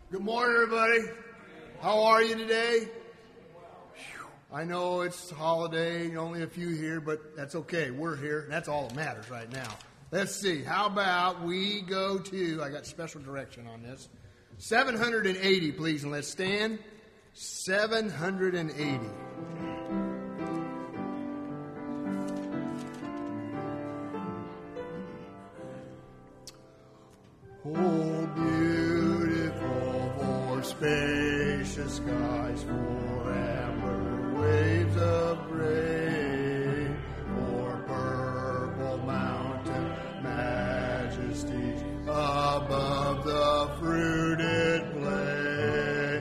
Good morning, everybody. How are you today? I know it's a holiday, only a few here, but that's okay. We're here. That's all that matters right now. Let's see. How about we go to, I got special direction on this, 780, please, and let's stand. 780. Oh, beautiful for spacious skies, for amber waves of gray, for purple mountain majesties above the fruited plain.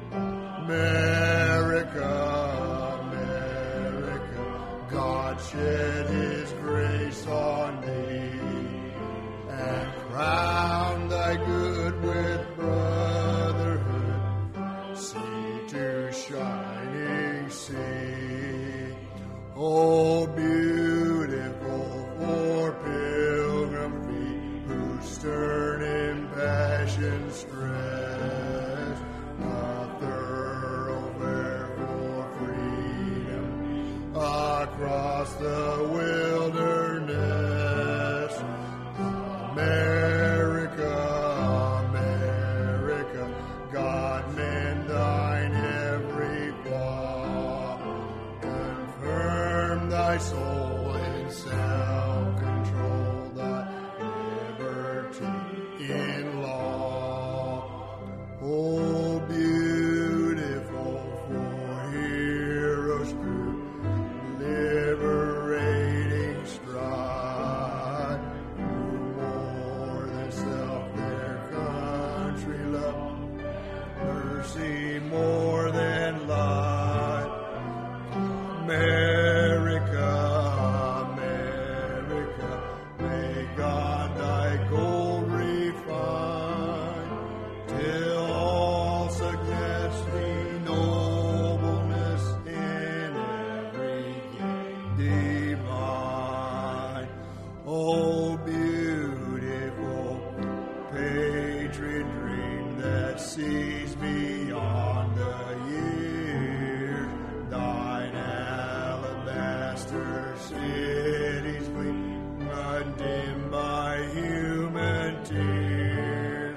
America, America, God shed His grace on thee, and crown thy good with brotherhood, sea to shining sea. Oh, beautiful for pilgrim feet who stern impassioned stress, a thoroughfare for freedom across the wilderness. America, America, God mend thine every flaw. Confirm thy soul in self-control, thy liberty in law. Oh, beautiful for heroes true, liberating strife. Mercy more than life. America, America, may God thy gold refine, till all suggest thee nobleness in every gain divine. Oh, beautiful patriot dream that sees beyond the years, thine alabaster cities gleam, undimmed by human tears.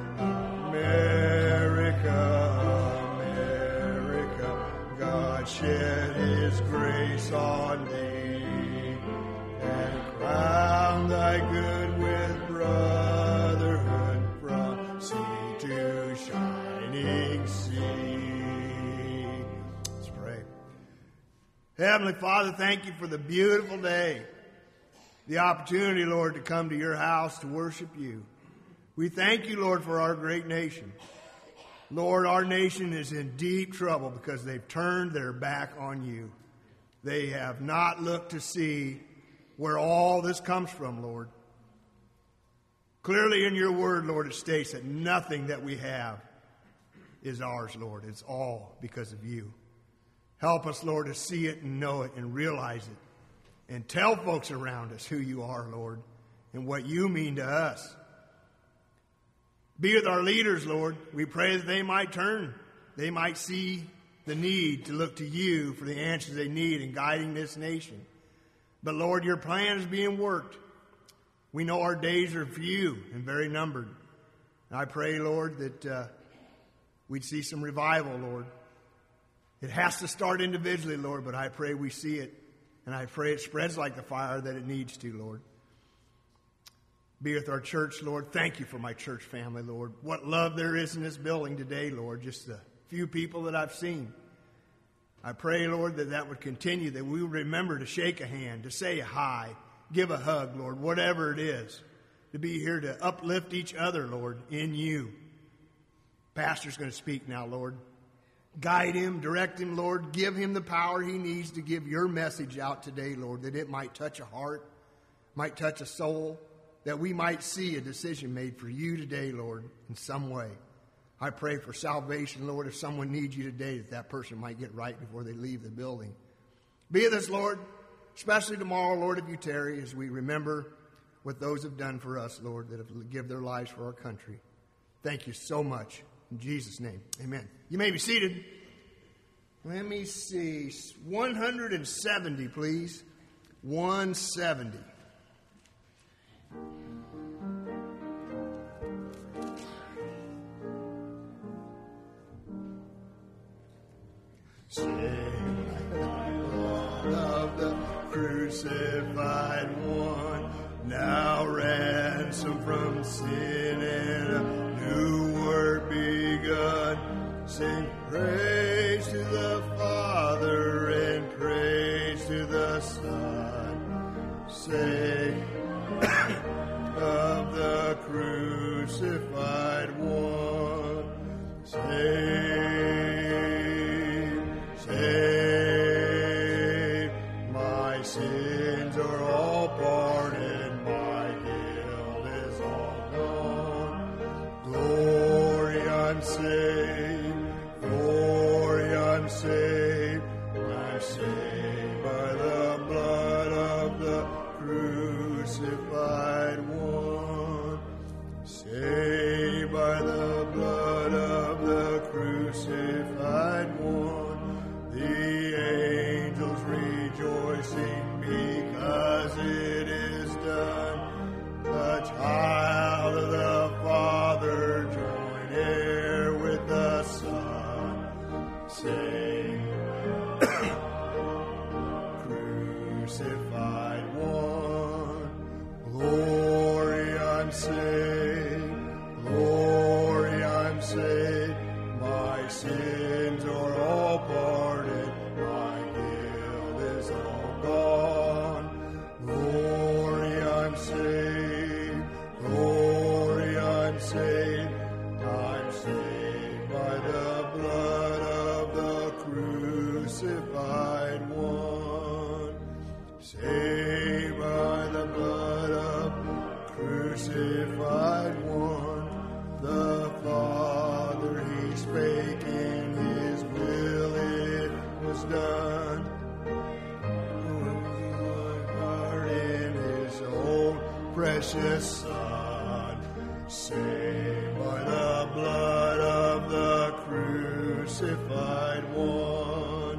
America, America, God shed His grace on thee, and crown thy good with brotherhood from sea to shining sea. Let's pray. Heavenly Father, thank you for the beautiful day, the opportunity, Lord, to come to your house to worship you. We thank you, Lord, for our great nation. Lord, our nation is in deep trouble because they've turned their back on you. They have not looked to see where all this comes from, Lord. Clearly in your word, Lord, it states that nothing that we have is ours, Lord. It's all because of you. Help us, Lord, to see it and know it and realize it, and tell folks around us who you are, Lord, and what you mean to us. Be with our leaders, Lord. We pray that they might turn. They might see the need to look to you for the answers they need in guiding this nation. But, Lord, your plan is being worked. We know our days are few and very numbered. And I pray, Lord, that we'd see some revival, Lord. It has to start individually, Lord, but I pray we see it. And I pray it spreads like the fire that it needs to, Lord. Be with our church, Lord. Thank you for my church family, Lord. What love there is in this building today, Lord. Just the few people that I've seen. I pray, Lord, that would continue, that we would remember to shake a hand, to say hi, give a hug, Lord, whatever it is, to be here to uplift each other, Lord, in you. Pastor's going to speak now, Lord. Guide him, direct him, Lord. Give him the power he needs to give your message out today, Lord, that it might touch a heart, might touch a soul, that we might see a decision made for you today, Lord, in some way. I pray for salvation, Lord, if someone needs you today, that person might get right before they leave the building. Be with us, Lord, especially tomorrow, Lord, if you tarry, as we remember what those have done for us, Lord, that have given their lives for our country. Thank you so much. In Jesus' name, amen. You may be seated. Let me see. 170, please. 170. Sing of the crucified one, now ransomed from sin and a new work begun. Sing praise to the Father and praise to the Son. Sing of the crucified one. Save, my sins are all pardoned, my guilt is all gone. Glory, I'm saved, glory, I'm saved, I'm saved by the blood of the crucified one. Saved by the blood of the crucified one. The angels rejoicing because it is done. The child of the Father join heir with the Son. Sing, crucified one. Glory, I'm saved. Glory, I'm saved. My sins are all pardoned. My guilt is all gone. Glory, I'm saved. Glory, I'm saved. I'm saved by the blood of the crucified one. Saved by the blood of the crucified one. The Father, he spake in his will, it was done. Heart in his own precious Son. Saved by the blood of the crucified one.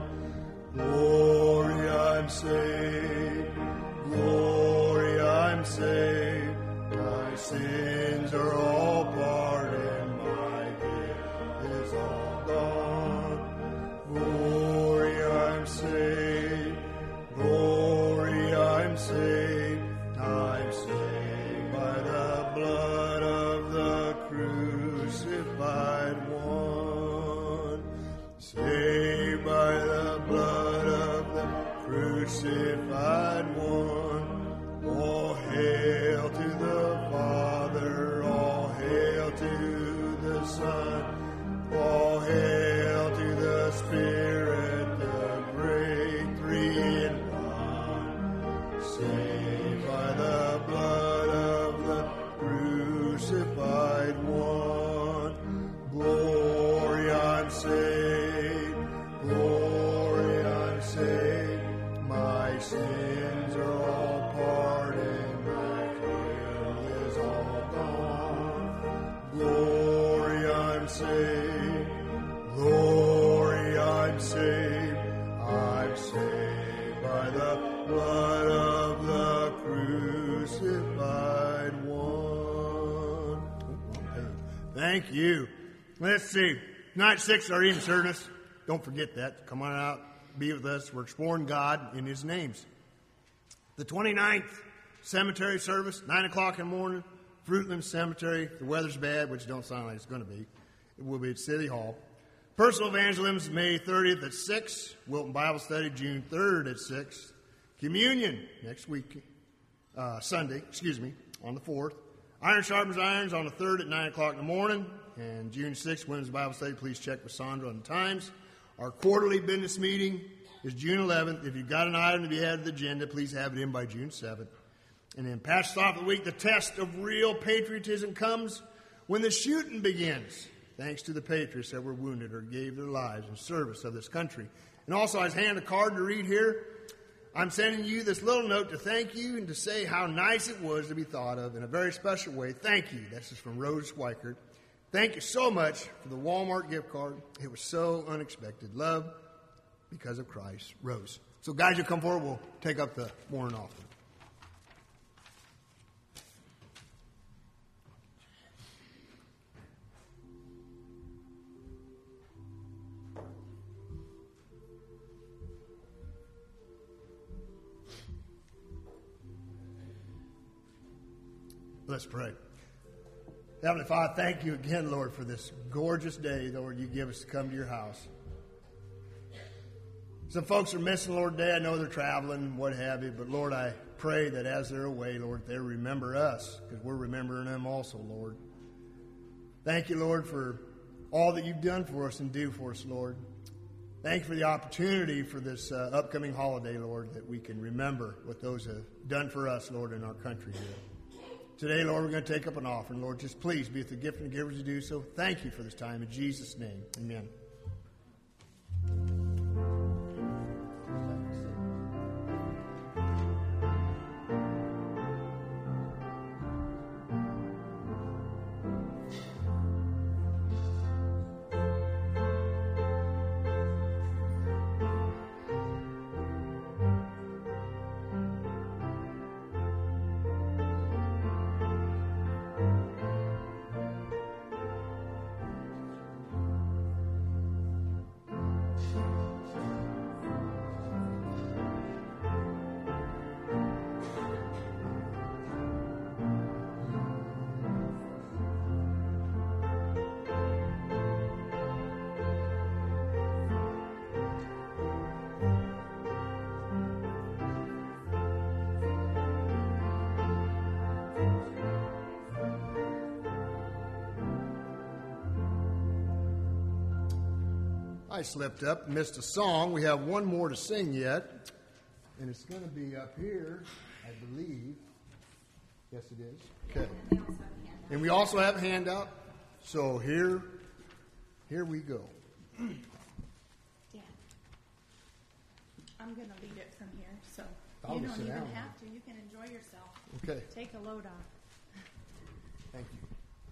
Glory, I'm saved. Glory, I'm saved. My sins are all pardoned. My guilt is all gone. Glory, I'm saved. Glory, I'm saved. I'm saved by the blood of the crucified one. Saved by the blood of the crucified one. All hail to the Father, all hail to the Son, all hail to the Spirit, the great three in one. Saved by the blood of the crucified one. Glory, I'm saved. Glory, I'm saved. My sins are all pardoned. My guilt is all gone. Glory, I'm saved. Glory, I'm saved. I'm saved by the blood of the crucified one. Thank you. Let's see. Night 6, our evening service. Don't forget that. Come on out. Be with us. We're exploring God in his names. The 29th cemetery service, 9 o'clock in the morning, Fruitland Cemetery. The weather's bad, which don't sound like it's going to be. It will be at City Hall. Personal evangelism, May 30th at 6. Wilton Bible Study, June 3rd at 6. Communion next week, Sunday, on the 4th. Iron Sharpens Irons on the 3rd at 9 o'clock in the morning. And June 6th, Women's Bible Study. Please check with Sandra on the times. Our quarterly business meeting is June 11th. If you've got an item to be added to the agenda, please have it in by June 7th. And then Pastor's Off the Week, the test of real patriotism comes when the shooting begins, thanks to the patriots that were wounded or gave their lives in service of this country. And also, I was handed a card to read here. I'm sending you this little note to thank you and to say how nice it was to be thought of in a very special way. Thank you. This is from Rose Schweikert. Thank you so much for the Walmart gift card. It was so unexpected. Love because of Christ. Rose. So guys, you come forward. We'll take up the morning offering. Let's pray. Heavenly Father, thank you again, Lord, for this gorgeous day, Lord, you give us to come to your house. Some folks are missing, Lord, today. I know they're traveling, what have you, but Lord, I pray that as they're away, Lord, they remember us, because we're remembering them also, Lord. Thank you, Lord, for all that you've done for us and do for us, Lord. Thank you for the opportunity for this upcoming holiday, Lord, that we can remember what those have done for us, Lord, in our country here. Today, Lord, we're going to take up an offering. Lord, just please be with the gift and the givers to do so. Thank you for this time. In Jesus' name, amen. I slipped up, missed a song. We have one more to sing yet, and it's going to be up here, I believe. Yes, it is. Okay. And we also have a handout. So here we go. Dan, I'm going to lead it from here, so I'll you just don't sit even down. have to. You can enjoy yourself. Okay. Take a load off. Thank you.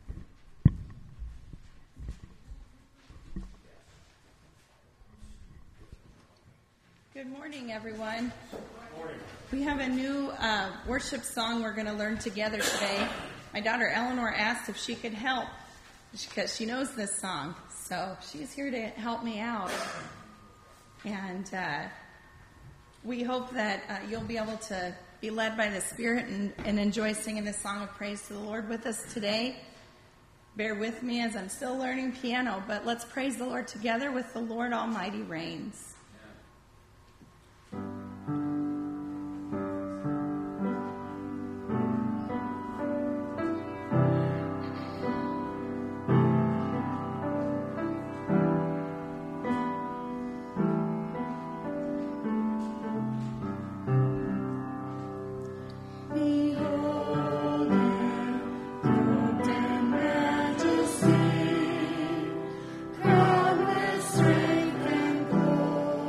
Good morning, everyone. We have a new worship song we're going to learn together today. My daughter Eleanor asked if she could help because she knows this song. So she's here to help me out. And we hope that you'll be able to be led by the Spirit and enjoy singing this song of praise to the Lord with us today. Bear with me as I'm still learning piano, but let's praise the Lord together with The Lord Almighty Reigns. Strength and glory.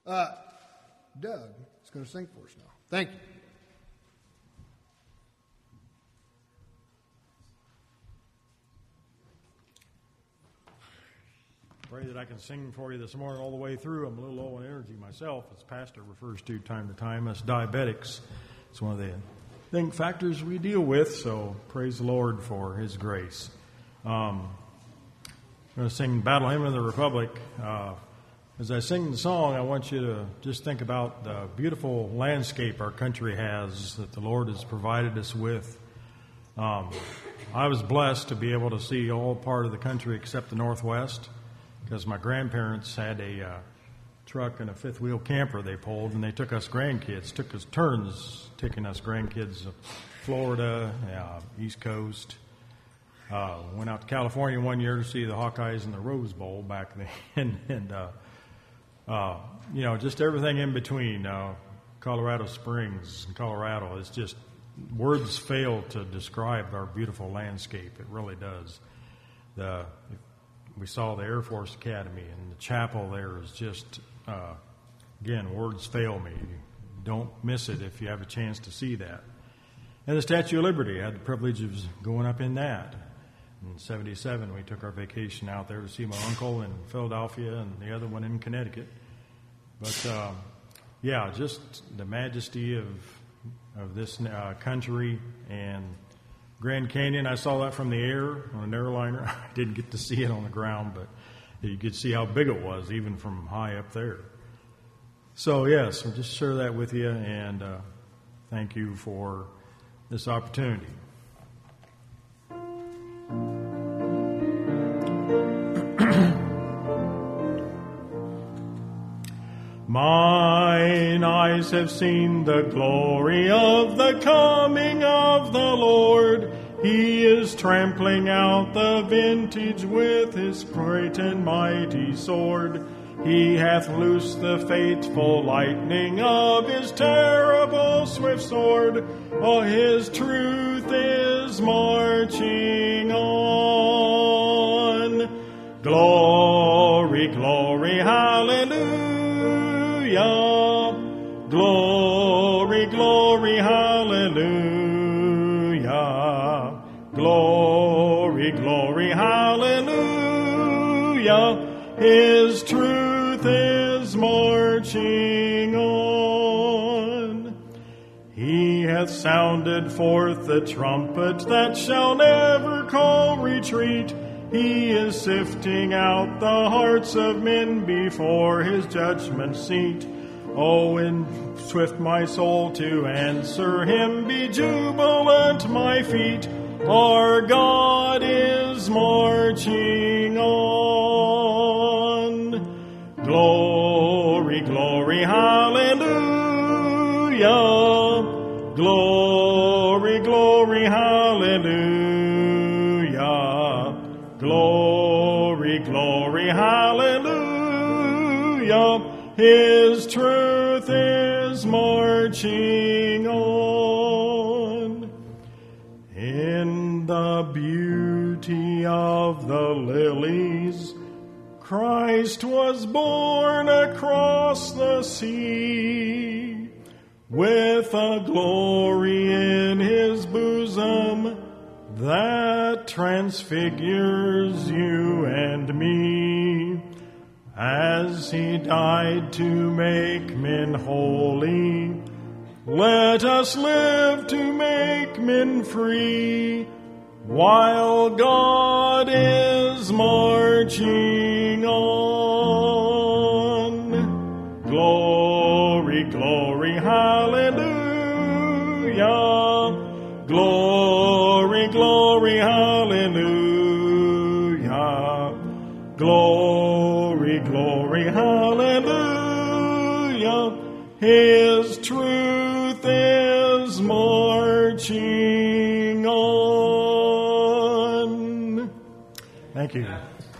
Doug is going to sing for us now. Thank you. Pray that I can sing for you this morning all the way through. I'm a little low on energy myself, as Pastor refers to time, us diabetics. It's one of the factors we deal with, so praise the Lord for His grace. I'm going to sing Battle Hymn of the Republic. As I sing the song, I want you to just think about the beautiful landscape our country has that the Lord has provided us with. I was blessed to be able to see all part of the country except the Northwest, because my grandparents had a truck and a fifth-wheel camper they pulled, and they took us grandkids, took us turns taking us grandkids to Florida, East Coast. Went out to California one year to see the Hawkeyes in the Rose Bowl back then, and just everything in between. Colorado Springs and Colorado, it's just, words fail to describe our beautiful landscape. It really does. We saw the Air Force Academy, and the chapel there is just, again, words fail me. Don't miss it if you have a chance to see that. And the Statue of Liberty, I had the privilege of going up in that. In 1977, we took our vacation out there to see my uncle in Philadelphia and the other one in Connecticut. But, just the majesty of this country and Grand Canyon. I saw that from the air on an airliner. I didn't get to see it on the ground, but you could see how big it was even from high up there. So, yes, I'll just share that with you, and thank you for this opportunity. Mine eyes have seen the glory of the coming of the Lord. He is trampling out the vintage with his great and mighty sword. He hath loosed the fateful lightning of his terrible swift sword. Oh, his truth is marching on. Glory, glory, hallelujah. Glory, glory, hallelujah. Glory, glory, hallelujah. His truth is marching on. He hath sounded forth the trumpet that shall never call retreat. He is sifting out the hearts of men before his judgment seat. Oh, in swift my soul to answer him, be jubilant my feet. Our God is marching on. Glory, glory, hallelujah. Glory, glory, hallelujah. Glory, glory, hallelujah. His truth is marching on. In the beauty of the lilies, Christ was born across the sea, with a glory in his bosom that transfigures you and me. As he died to make men holy, let us live to make men free, while God is marching on. Glory, glory, hallelujah. Glory, glory, hallelujah. Glory, glory, hallelujah. His truth is marching on. Thank you.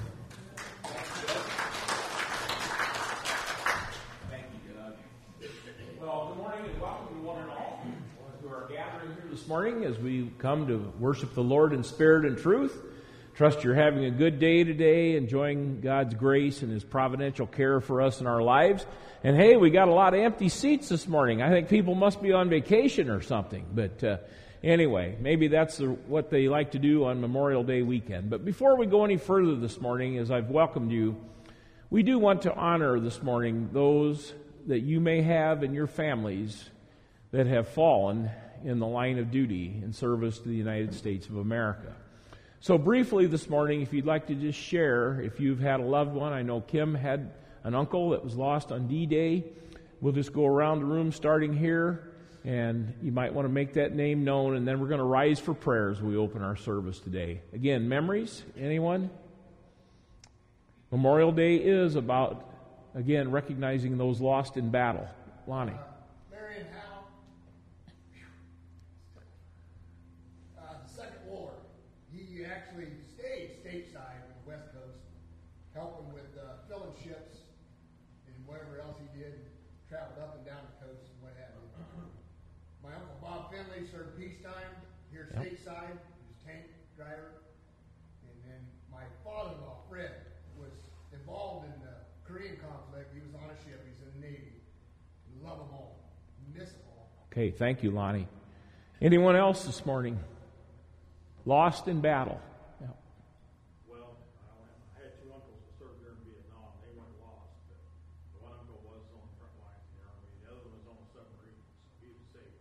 Thank you, Doug. Well, good morning and welcome to one and all who are gathering here this morning as we come to worship the Lord in spirit and truth. Trust you're having a good day today, enjoying God's grace and His providential care for us in our lives. And hey, we got a lot of empty seats this morning. I think people must be on vacation or something. But anyway, maybe that's what they like to do on Memorial Day weekend. But before we go any further this morning, as I've welcomed you, we do want to honor this morning those that you may have in your families that have fallen in the line of duty in service to the United States of America. So briefly this morning, if you'd like to just share, if you've had a loved one, I know Kim had an uncle that was lost on D-Day. We'll just go around the room starting here, and you might want to make that name known, and then we're going to rise for prayer as we open our service today. Again, memories? Anyone? Memorial Day is about, again, recognizing those lost in battle. Lonnie. Marion Howe, the Second War. He actually stayed stateside on the West Coast, helping with filling ships and whatever else he did, traveled up and down the coast and what have you. My Uncle Bob Finley served peacetime here stateside. He was a tank driver. And then my father-in-law, Fred, was involved in the Korean conflict. He was on a ship. He's in the Navy. Love them all. Miss them all. Okay, thank you, Lonnie. Anyone else this morning? Lost in battle. Yeah. Well, I had two uncles who served during Vietnam. They weren't lost, but the one uncle was on the front lines in the Army. The other one was on a submarine, so he was safe.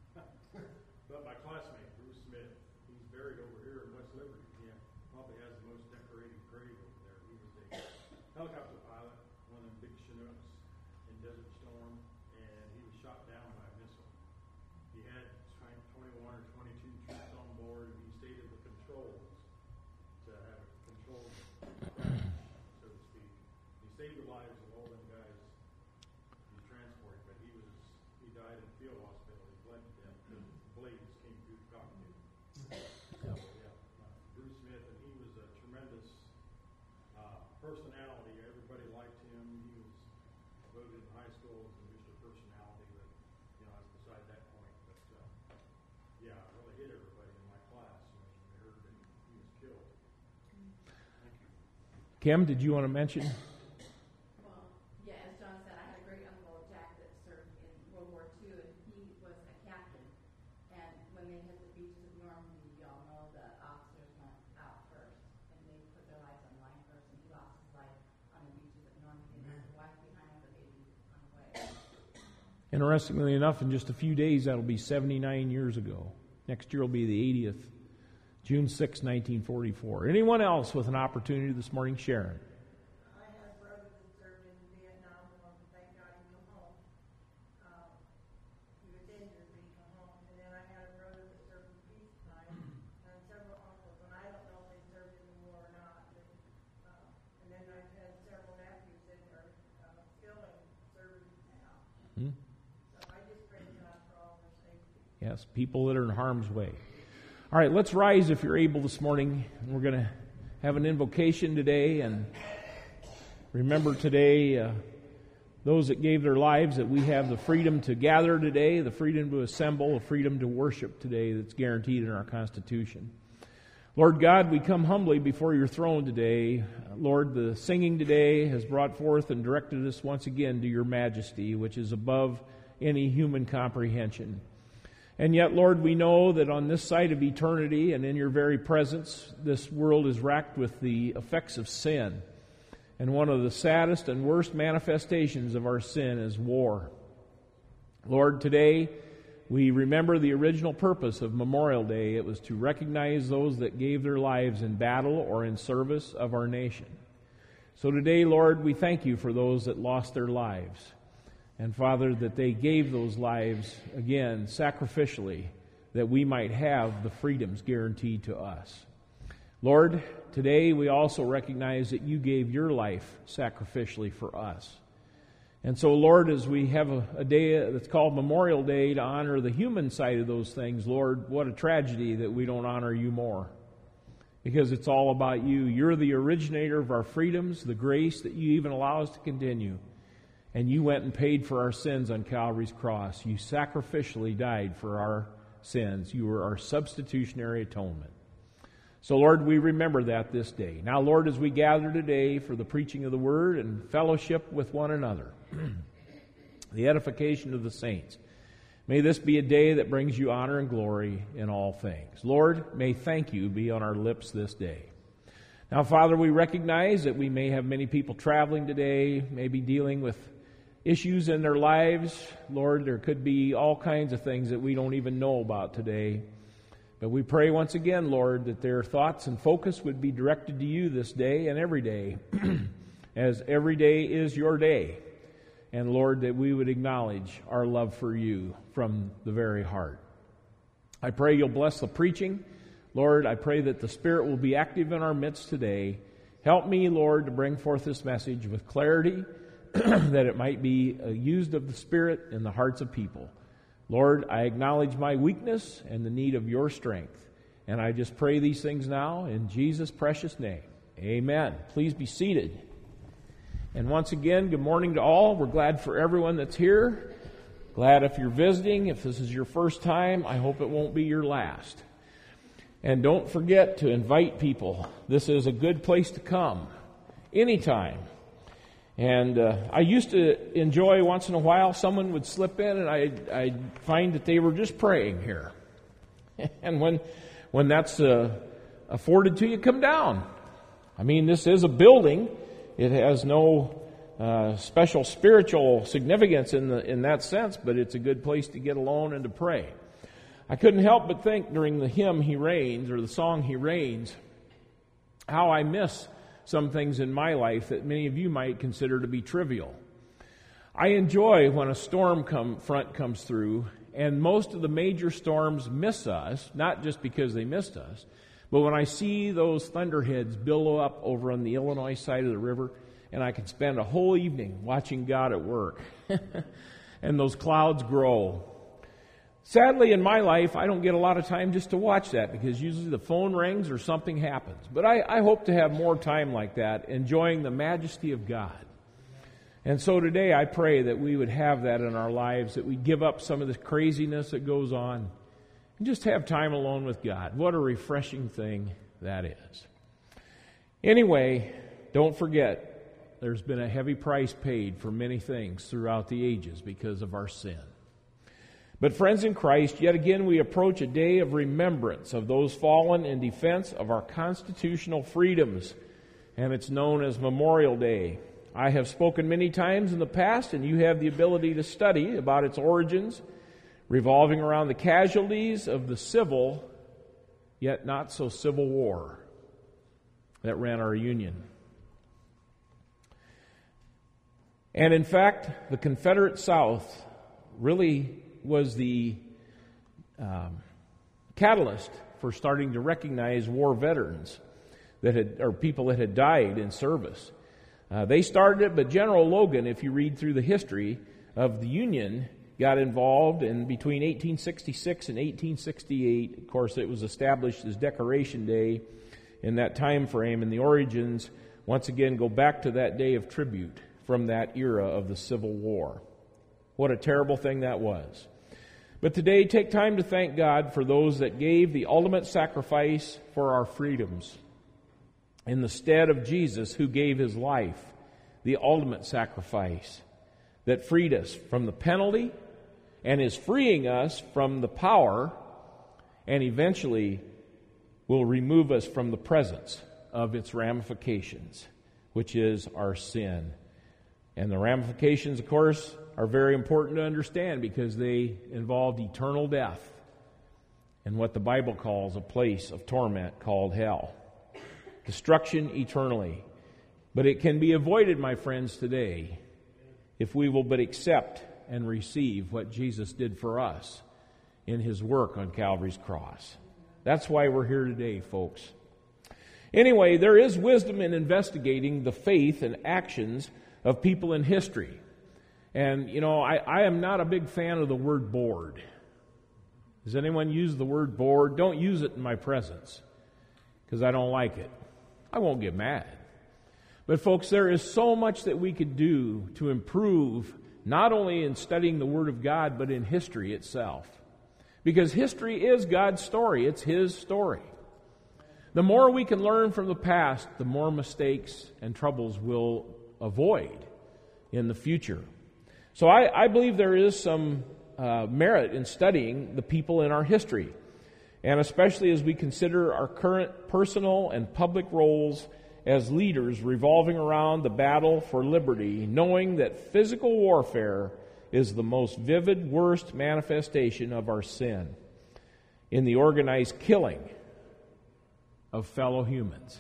But my classmate, Bruce Smith, he's buried over here in West Liberty. Yeah, probably has the most decorated grave over there. He was a helicopter pilot, one of them big Chinooks in Desert Storm, and he was shot down by a missile. He had 21 or 22 troops on board, and he stayed at the controls to have it controlled, so to speak. He saved the lives of all them guys he transported, but he died in the field hospital. He bled to death because blades came through the cockpit. So, yeah, Bruce Smith, and he was a tremendous personality. Everybody liked him. He was voted in high school as a Mr. Personality, but I was beside that point. But yeah, it really hit everybody in my class when they heard that he was killed. Thank you. Kim, did you want to mention? Well, yeah, as John said, I had a great uncle, Jack, that served in World War II, and he was a captain. And when they hit the beaches of Normandy, y'all know the officers went out first, and they put their lives on the line first, and he lost his life on the beaches of Normandy, and left his wife behind with a baby on the way. Interestingly enough, in just a few days, that'll be 79 years ago. Next year will be the 80th, June 6, 1944. Anyone else with an opportunity this morning? Sharon. I had a brother that served in Vietnam, and thank God he came home. He was injured, but he came home. And then I had a brother that served in peacetime, and several uncles, and I don't know if they served in the war or not. But, and then I've had several nephews that are still in service now. So I just pray God for all their safety. Yes, people that are in harm's way. All right, let's rise if you're able this morning. We're going to have an invocation today, and remember today those that gave their lives, that we have the freedom to gather today, the freedom to assemble, the freedom to worship today that's guaranteed in our Constitution. Lord God, we come humbly before your throne today. Lord, the singing today has brought forth and directed us once again to your majesty, which is above any human comprehension. And yet, Lord, we know that on this side of eternity and in your very presence, this world is racked with the effects of sin. And one of the saddest and worst manifestations of our sin is war. Lord, today we remember the original purpose of Memorial Day. It was to recognize those that gave their lives in battle or in service of our nation. So today, Lord, we thank you for those that lost their lives. And Father, that they gave those lives, again, sacrificially, that we might have the freedoms guaranteed to us. Lord, today we also recognize that you gave your life sacrificially for us. And so, Lord, as we have a day that's called Memorial Day to honor the human side of those things, Lord, what a tragedy that we don't honor you more. Because it's all about you. You're the originator of our freedoms, the grace that you even allow us to continue. And you went and paid for our sins on Calvary's cross. You sacrificially died for our sins. You were our substitutionary atonement. So, Lord, we remember that this day. Now, Lord, as we gather today for the preaching of the Word and fellowship with one another, the edification of the saints, may this be a day that brings you honor and glory in all things. Lord, may thank you be on our lips this day. Now, Father, we recognize that we may have many people traveling today, maybe dealing with issues in their lives. Lord, there could be all kinds of things that we don't even know about today. But we pray once again, Lord, that their thoughts and focus would be directed to you this day and every day, as every day is your day. And Lord, that we would acknowledge our love for you from the very heart. I pray you'll bless the preaching. Lord, I pray that the Spirit will be active in our midst today. Help me, Lord, to bring forth this message with clarity, that it might be used of the Spirit in the hearts of people. Lord, I acknowledge my weakness and the need of your strength. And I just pray these things now in Jesus' precious name. Amen. Please be seated. And once again, good morning to all. We're glad for everyone that's here. Glad if you're visiting. If this is your first time, I hope it won't be your last. And don't forget to invite people. This is a good place to come anytime. And I used to enjoy once in a while someone would slip in and I'd find that they were just praying here. And when that's afforded to you, come down. I mean, this is a building. It has no special spiritual significance in that sense, but it's a good place to get alone and to pray. I couldn't help but think during the hymn He Reigns, or the song He Reigns, how I miss some things in my life that many of you might consider to be trivial. I enjoy when a storm front comes through, and most of the major storms miss us, not just because they missed us, but when I see those thunderheads billow up over on the Illinois side of the river, and I can spend a whole evening watching God at work, and those clouds grow. Sadly, in my life, I don't get a lot of time just to watch that because usually the phone rings or something happens. But I hope to have more time like that, enjoying the majesty of God. And so today I pray that we would have that in our lives, that we give up some of this craziness that goes on and just have time alone with God. What a refreshing thing that is. Anyway, don't forget, there's been a heavy price paid for many things throughout the ages because of our sin. But friends in Christ, yet again we approach a day of remembrance of those fallen in defense of our constitutional freedoms, and it's known as Memorial Day. I have spoken many times in the past, and you have the ability to study about its origins, revolving around the casualties of the civil, yet not so civil war that ran our Union. And in fact, the Confederate South really was the catalyst for starting to recognize war veterans or people that had died in service. They started it, but General Logan, if you read through the history of the Union, got involved in between 1866 and 1868. Of course, it was established as Decoration Day in that time frame, and the origins once again go back to that day of tribute from that era of the Civil War. What a terrible thing that was. But today, take time to thank God for those that gave the ultimate sacrifice for our freedoms in the stead of Jesus, who gave His life, the ultimate sacrifice that freed us from the penalty and is freeing us from the power and eventually will remove us from the presence of its ramifications, which is our sin. And the ramifications, of course, are very important to understand because they involved eternal death and what the Bible calls a place of torment called hell. Destruction eternally. But it can be avoided, my friends, today if we will but accept and receive what Jesus did for us in His work on Calvary's cross. That's why we're here today, folks. Anyway, there is wisdom in investigating the faith and actions of people in history. And, I am not a big fan of the word bored. Does anyone use the word bored? Don't use it in my presence because I don't like it. I won't get mad. But folks, there is so much that we could do to improve, not only in studying the Word of God, but in history itself. Because history is God's story. It's His story. The more we can learn from the past, the more mistakes and troubles we'll avoid in the future. So I believe there is some merit in studying the people in our history, and especially as we consider our current personal and public roles as leaders revolving around the battle for liberty, knowing that physical warfare is the most vivid, worst manifestation of our sin in the organized killing of fellow humans.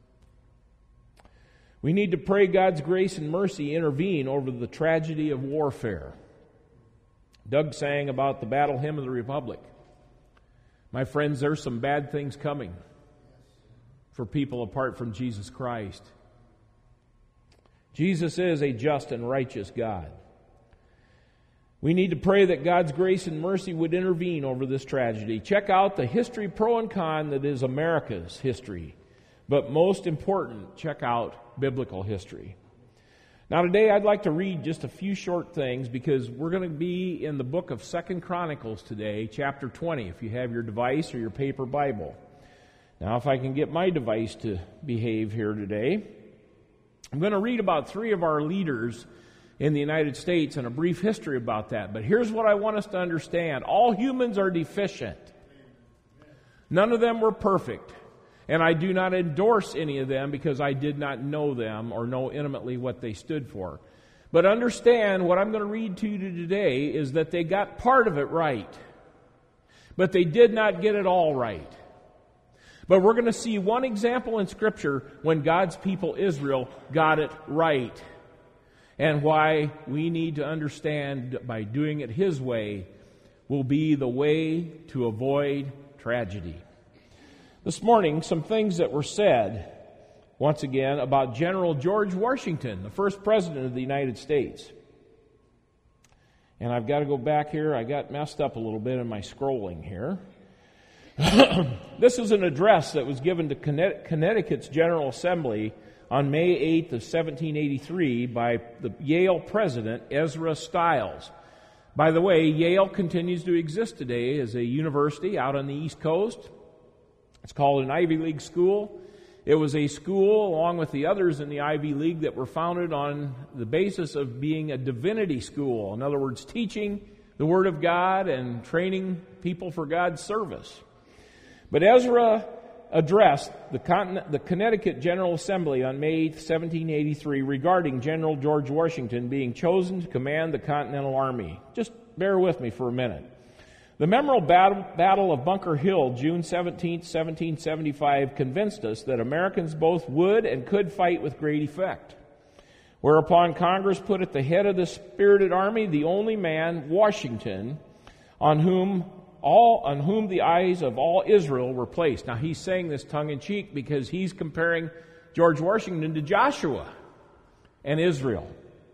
We need to pray God's grace and mercy intervene over the tragedy of warfare. Doug sang about the battle hymn of the Republic. My friends, there's some bad things coming for people apart from Jesus Christ. Jesus is a just and righteous God. We need to pray that God's grace and mercy would intervene over this tragedy. Check out the history, pro and con, that is America's history. But most important, check out biblical history. Now today I'd like to read just a few short things because we're going to be in the book of 2 Chronicles today, chapter 20, if you have your device or your paper Bible. Now if I can get my device to behave here today, I'm going to read about 3 of our leaders in the United States and a brief history about that. But here's what I want us to understand. All humans are deficient. None of them were perfect. And I do not endorse any of them because I did not know them or know intimately what they stood for. But understand what I'm going to read to you today is that they got part of it right. But they did not get it all right. But we're going to see one example in Scripture when God's people Israel got it right. And why we need to understand by doing it His way will be the way to avoid tragedy. This morning, some things that were said, once again, about General George Washington, the first president of the United States. And I've got to go back here. I got messed up a little bit in my scrolling here. This is an address that was given to Connecticut's General Assembly on May 8th of 1783 by the Yale president, Ezra Stiles. By the way, Yale continues to exist today as a university out on the East Coast. It's called an Ivy League school. It was a school, along with the others in the Ivy League, that were founded on the basis of being a divinity school. In other words, teaching the Word of God and training people for God's service. But Ezra addressed the Connecticut General Assembly on May 8, 1783 regarding General George Washington being chosen to command the Continental Army. Just bear with me for a minute. The memorable Battle of Bunker Hill, June 17, 1775, convinced us that Americans both would and could fight with great effect. Whereupon Congress put at the head of the spirited army the only man, Washington, on whom the eyes of all Israel were placed. Now he's saying this tongue-in-cheek because he's comparing George Washington to Joshua and Israel.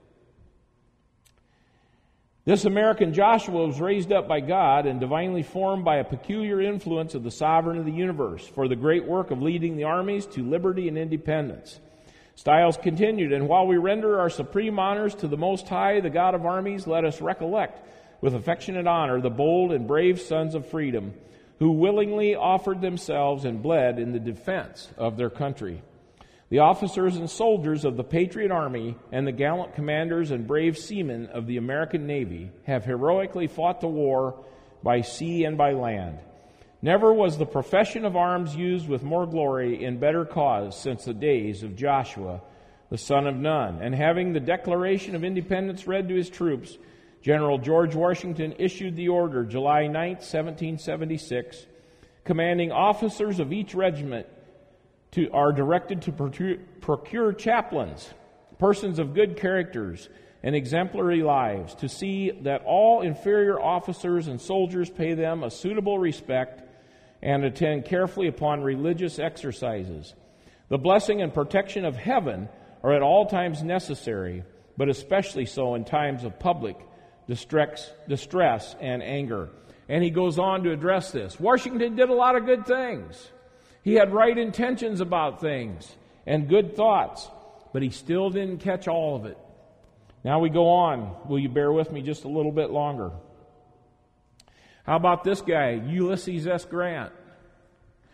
This American Joshua was raised up by God and divinely formed by a peculiar influence of the sovereign of the universe for the great work of leading the armies to liberty and independence. Stiles continued, and while we render our supreme honors to the Most High, the God of armies, let us recollect with affectionate honor the bold and brave sons of freedom who willingly offered themselves and bled in the defense of their country. The officers and soldiers of the Patriot Army and the gallant commanders and brave seamen of the American Navy have heroically fought the war by sea and by land. Never was the profession of arms used with more glory in better cause since the days of Joshua, the son of Nun. And having the Declaration of Independence read to his troops, General George Washington issued the order July 9, 1776, commanding officers of each regiment are directed to procure chaplains, persons of good characters and exemplary lives, to see that all inferior officers and soldiers pay them a suitable respect and attend carefully upon religious exercises. The blessing and protection of heaven are at all times necessary, but especially so in times of public distress and anger. And he goes on to address this. Washington did a lot of good things. He had right intentions about things and good thoughts, but he still didn't catch all of it. Now we go on. Will you bear with me just a little bit longer? How about this guy, Ulysses S. Grant?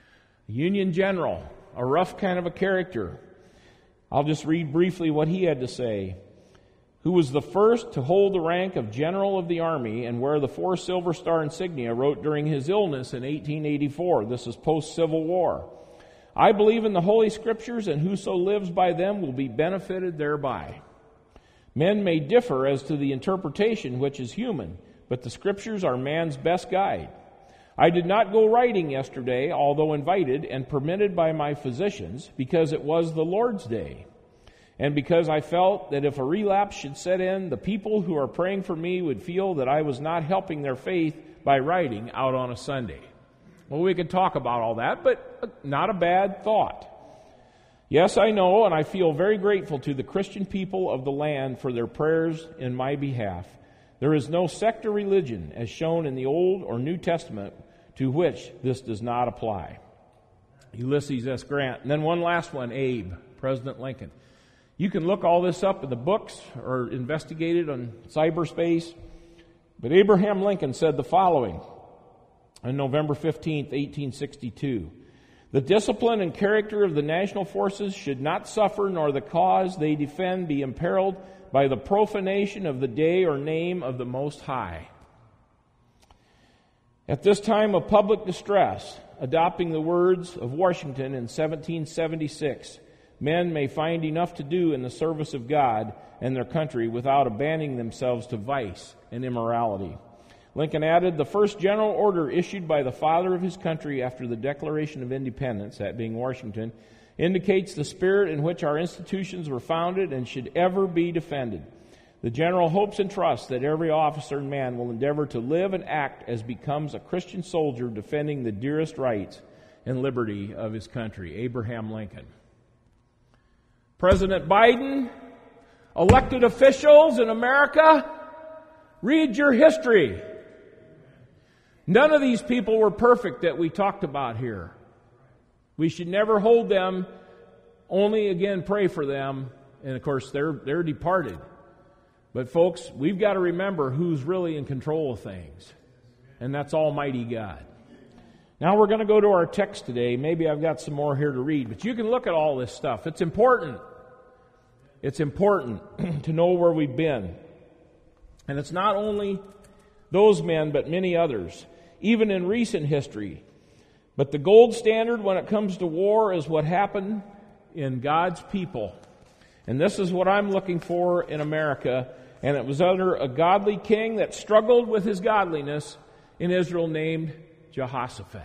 a Union general, a rough kind of a character. I'll just read briefly what he had to say. Who was the first to hold the rank of General of the Army and wear the 4 Silver Star insignia, wrote during his illness in 1884. This is post-Civil War. I believe in the Holy Scriptures, and whoso lives by them will be benefited thereby. Men may differ as to the interpretation which is human, but the Scriptures are man's best guide. I did not go riding yesterday, although invited and permitted by my physicians, because it was the Lord's day, and because I felt that if a relapse should set in, the people who are praying for me would feel that I was not helping their faith by riding out on a Sunday. Well, we could talk about all that, but not a bad thought. Yes, I know, and I feel very grateful to the Christian people of the land for their prayers in my behalf. There is no sect or religion, as shown in the Old or New Testament, to which this does not apply. Ulysses S. Grant. And then one last one, Abe, President Lincoln. You can look all this up in the books or investigate it on cyberspace. But Abraham Lincoln said the following on November 15th, 1862. The discipline and character of the national forces should not suffer, nor the cause they defend be imperiled by the profanation of the day or name of the Most High. At this time of public distress, adopting the words of Washington in 1776, men may find enough to do in the service of God and their country without abandoning themselves to vice and immorality. Lincoln added, the first general order issued by the father of his country after the Declaration of Independence, that being Washington, indicates the spirit in which our institutions were founded and should ever be defended. The general hopes and trusts that every officer and man will endeavor to live and act as becomes a Christian soldier defending the dearest rights and liberty of his country. Abraham Lincoln. President Biden, elected officials in America, read your history. None of these people were perfect that we talked about here. We should never hold them, only again pray for them, and of course they're departed. But folks, we've got to remember who's really in control of things, and that's Almighty God. Now we're going to go to our text today. Maybe I've got some more here to read, but you can look at all this stuff. It's important. It's important to know where we've been. And it's not only those men, but many others, even in recent history. But the gold standard when it comes to war is what happened in God's people. And this is what I'm looking for in America. And it was under a godly king that struggled with his godliness in Israel named Jehoshaphat.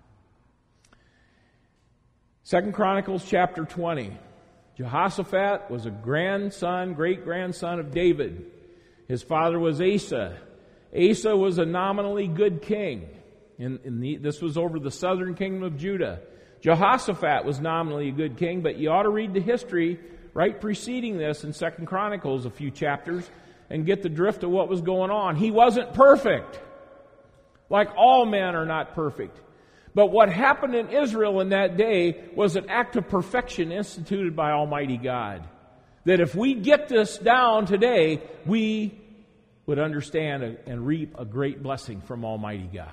2 Chronicles chapter 20. Jehoshaphat was a great-grandson of David. His father was Asa. Asa was a nominally good king. This was over the southern kingdom of Judah. Jehoshaphat was nominally a good king, but you ought to read the history right preceding this in 2 Chronicles, a few chapters, and get the drift of what was going on. He wasn't perfect. Like all men are not perfect. But what happened in Israel in that day was an act of perfection instituted by Almighty God. That if we get this down today, we would understand and reap a great blessing from Almighty God.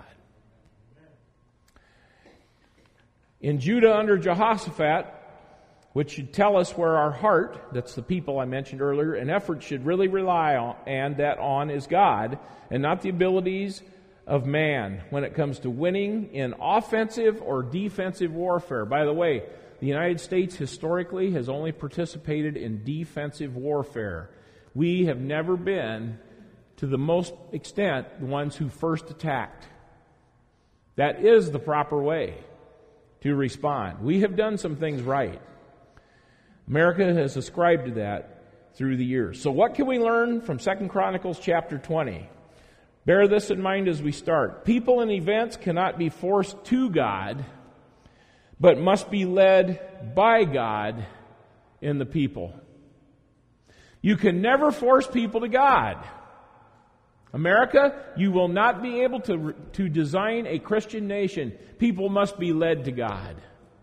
In Judah under Jehoshaphat, which should tell us where our heart, that's the people I mentioned earlier, and effort should really rely on, and that on is God, and not the abilities of man when it comes to winning in offensive or defensive warfare. By the way, the United States historically has only participated in defensive warfare. We have never been, to the most extent, the ones who first attacked. That is the proper way to respond. We have done some things right. America has ascribed to that through the years. So what can we learn from 2 Chronicles chapter 20? Bear this in mind as we start. People and events cannot be forced to God, but must be led by God in the people. You can never force people to God. America, you will not be able to design a Christian nation. People must be led to God.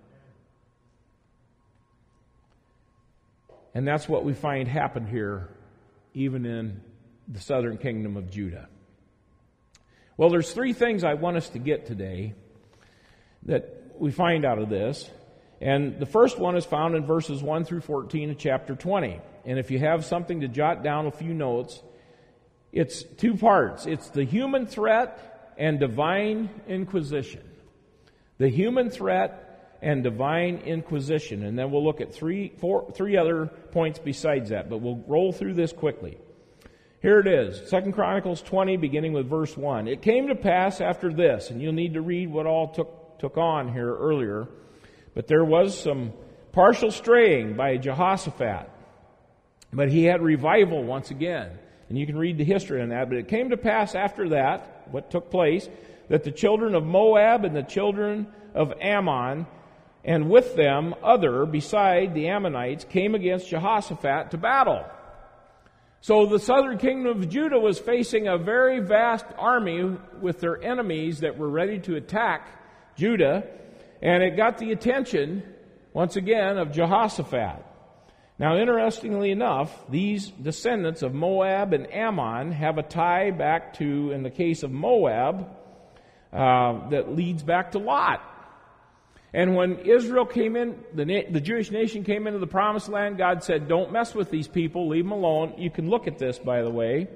And that's what we find happen here, even in the southern kingdom of Judah. Well, there's three things I want us to get today that we find out of this. And the first one is found in verses 1 through 14 of chapter 20. And if you have something to jot down a few notes, it's two parts. It's the human threat and divine inquisition. The human threat and divine inquisition. And then we'll look at three other points besides that, but we'll roll through this quickly. Here it is, 2 Chronicles 20, beginning with verse 1. It came to pass after this, and you'll need to read what all took on here earlier, but there was some partial straying by Jehoshaphat. But he had revival once again. And you can read the history on that. But it came to pass after that, what took place, that the children of Moab and the children of Ammon, and with them other beside the Ammonites, came against Jehoshaphat to battle. So the southern kingdom of Judah was facing a very vast army with their enemies that were ready to attack Judah. And it got the attention, once again, of Jehoshaphat. Now, interestingly enough, these descendants of Moab and Ammon have a tie back to, in the case of Moab, that leads back to Lot. And when Israel came in, the Jewish nation came into the promised land, God said, don't mess with these people, leave them alone. You can look at this, by the way,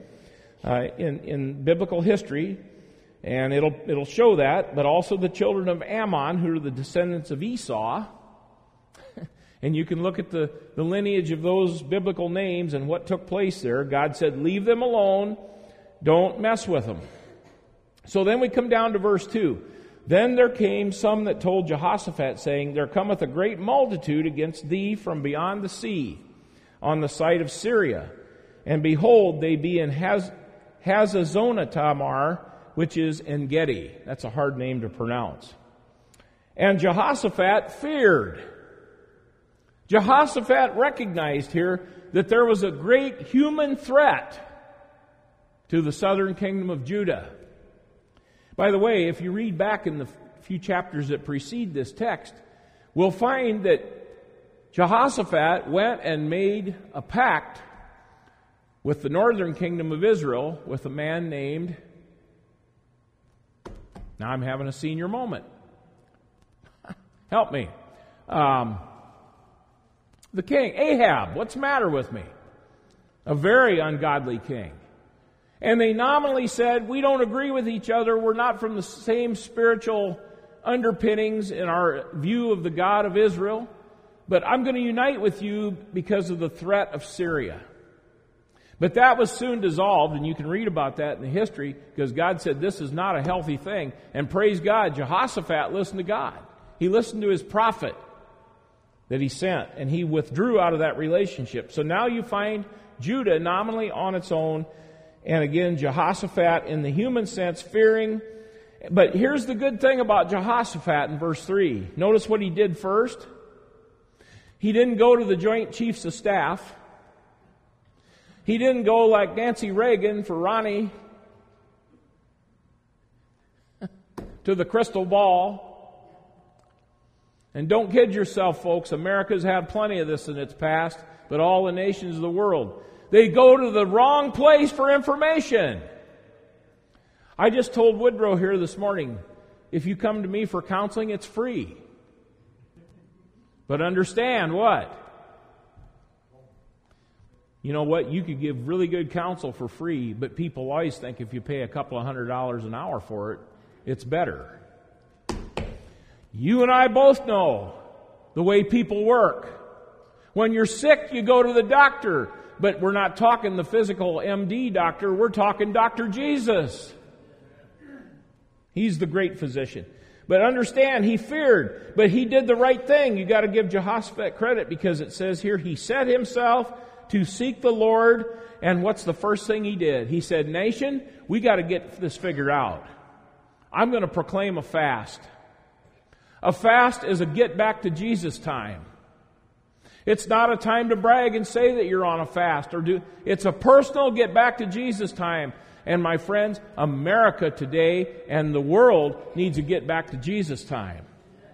in biblical history, and it'll show that. But also the children of Ammon, who are the descendants of Esau. And you can look at the lineage of those biblical names and what took place there. God said, leave them alone. Don't mess with them. So then we come down to verse 2. Then there came some that told Jehoshaphat, saying, there cometh a great multitude against thee from beyond the sea, on the side of Syria. And behold, they be in Hazazonah Tamar, which is En-gedi. That's a hard name to pronounce. And Jehoshaphat feared. Jehoshaphat recognized here that there was a great human threat to the southern kingdom of Judah. By the way, if you read back in the few chapters that precede this text, we'll find that Jehoshaphat went and made a pact with the northern kingdom of Israel with a man named, now I'm having a senior moment. Help me. The king, Ahab. What's the matter with me? A very ungodly king. And they nominally said, we don't agree with each other. We're not from the same spiritual underpinnings in our view of the God of Israel. But I'm going to unite with you because of the threat of Syria. But that was soon dissolved, and you can read about that in the history, because God said this is not a healthy thing. And praise God, Jehoshaphat listened to God. He listened to his prophet that he sent, and he withdrew out of that relationship. So now you find Judah nominally on its own, and again, Jehoshaphat in the human sense fearing. But here's the good thing about Jehoshaphat in verse 3. Notice what he did first. He didn't go to the Joint Chiefs of Staff. He didn't go like Nancy Reagan for Ronnie to the crystal ball. And don't kid yourself, folks. America's had plenty of this in its past, but all the nations of the world. They go to the wrong place for information. I just told Woodrow here this morning, if you come to me for counseling, it's free. But understand what? You know what? You could give really good counsel for free, but people always think if you pay a couple of $100 an hour for it, it's better. You and I both know the way people work. When you're sick, you go to the doctor. But we're not talking the physical MD doctor. We're talking Dr. Jesus. He's the great physician. But understand, he feared. But he did the right thing. You got to give Jehoshaphat credit, because it says here, he set himself to seek the Lord. And what's the first thing he did? He said, nation, we got to get this figured out. I'm going to proclaim a fast. A fast is a get back to Jesus time. It's not a time to brag and say that you're on a fast. It's a personal get back to Jesus time. And my friends, America today and the world needs to get back to Jesus time.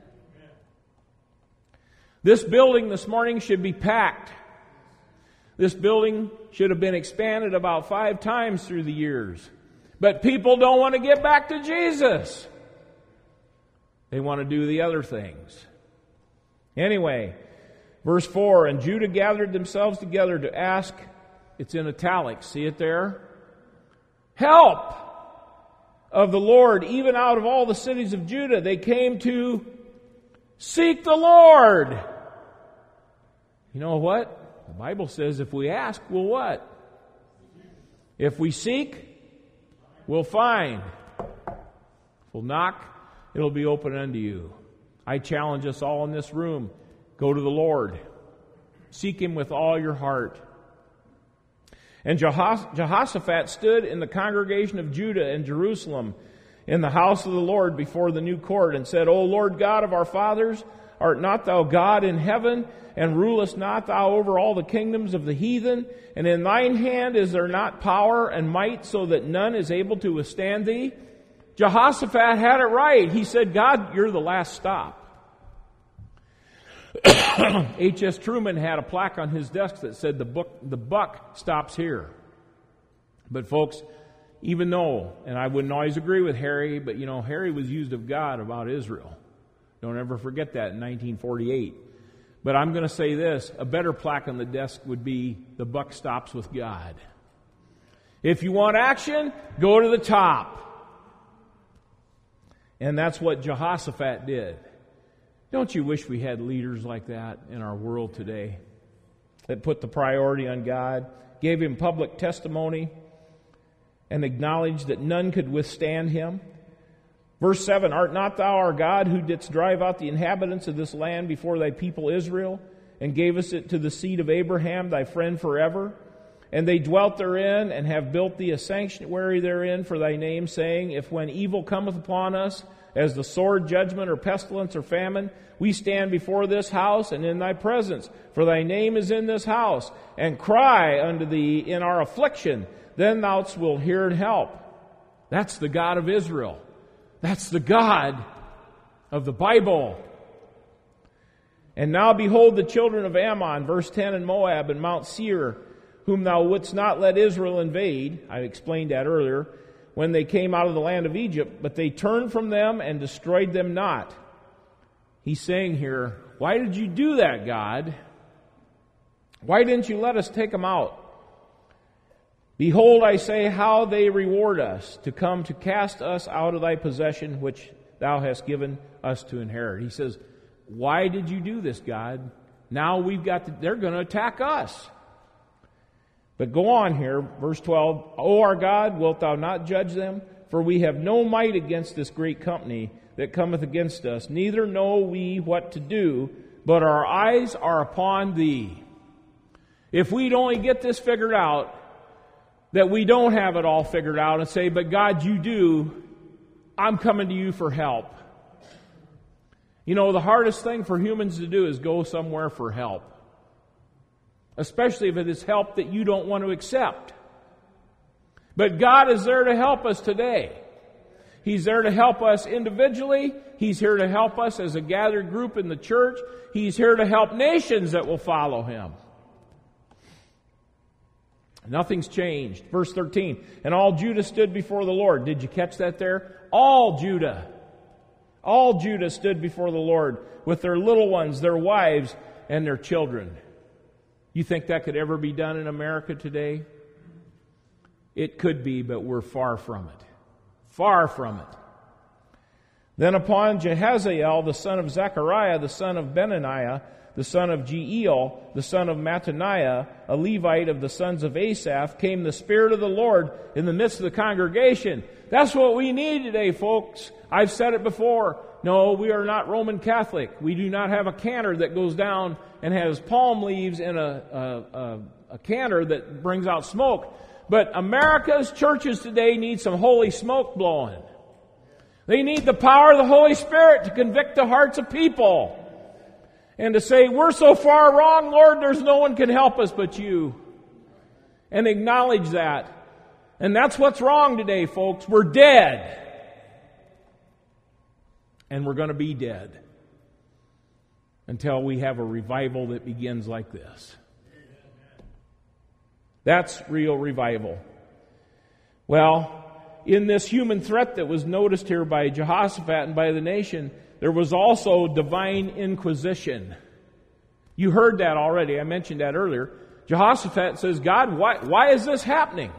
This building this morning should be packed. This building should have been expanded about 5 times through the years. But people don't want to get back to Jesus. They want to do the other things. Anyway, verse 4, and Judah gathered themselves together to ask, it's in italics, see it there? Help of the Lord, even out of all the cities of Judah. They came to seek the Lord. You know what? The Bible says if we ask, we'll what? If we seek, we'll find. If we'll knock, it'll be open unto you. I challenge us all in this room. Go to the Lord. Seek Him with all your heart. And Jehoshaphat stood in the congregation of Judah and Jerusalem in the house of the Lord before the new court and said, O Lord God of our fathers, art not thou God in heaven, and rulest not thou over all the kingdoms of the heathen? And in thine hand is there not power and might, so that none is able to withstand thee? Jehoshaphat had it right. He said, God, you're the last stop. H.S. Truman had a plaque on his desk that said, the buck stops here. But folks, even though, and I wouldn't always agree with Harry, but Harry was used of God about Israel. Don't ever forget that in 1948. But I'm going to say this, a better plaque on the desk would be, the buck stops with God. If you want action, go to the top. And that's what Jehoshaphat did. Don't you wish we had leaders like that in our world today that put the priority on God, gave Him public testimony, and acknowledged that none could withstand Him? Verse 7, art not thou our God who didst drive out the inhabitants of this land before thy people Israel, and gavest it to the seed of Abraham, thy friend forever? And they dwelt therein, and have built thee a sanctuary therein for thy name, saying, if when evil cometh upon us, as the sword, judgment, or pestilence, or famine, we stand before this house and in thy presence, for thy name is in this house, and cry unto thee in our affliction, then thou wilt hear and help. That's the God of Israel. That's the God of the Bible. And now behold the children of Ammon, verse 10, and Moab, and Mount Seir, whom thou wouldst not let Israel invade. I explained that earlier. When they came out of the land of Egypt, but they turned from them and destroyed them not. He's saying here, why did you do that, God? Why didn't you let us take them out? Behold, I say, how they reward us to come to cast us out of thy possession, which thou hast given us to inherit. He says, why did you do this, God? Now they're going to attack us. But go on here, verse 12. O our God, wilt thou not judge them? For we have no might against this great company that cometh against us, neither know we what to do, but our eyes are upon thee. If we'd only get this figured out, that we don't have it all figured out, and say, but God, you do, I'm coming to you for help. The hardest thing for humans to do is go somewhere for help. Especially if it is help that you don't want to accept. But God is there to help us today. He's there to help us individually. He's here to help us as a gathered group in the church. He's here to help nations that will follow Him. Nothing's changed. Verse 13, and all Judah stood before the Lord. Did you catch that there? All Judah stood before the Lord with their little ones, their wives, and their children. You think that could ever be done in America today? It could be, but we're far from it. Far from it. Then upon Jehaziel, the son of Zechariah, the son of Benaniah, the son of Jeiel, the son of Mattaniah, a Levite of the sons of Asaph, came the Spirit of the Lord in the midst of the congregation. That's what we need today, folks. I've said it before. No, we are not Roman Catholic. We do not have a cantor that goes down and has palm leaves in a cantor that brings out smoke. But America's churches today need some holy smoke blowing. They need the power of the Holy Spirit to convict the hearts of people. And to say, we're so far wrong, Lord, there's no one can help us but you. And acknowledge that. And that's what's wrong today, folks. We're dead. And we're going to be dead until we have a revival that begins like this. That's real revival. Well, in this human threat that was noticed here by Jehoshaphat and by the nation, there was also divine inquisition. You heard that already. I mentioned that earlier. Jehoshaphat says, God, why is this happening?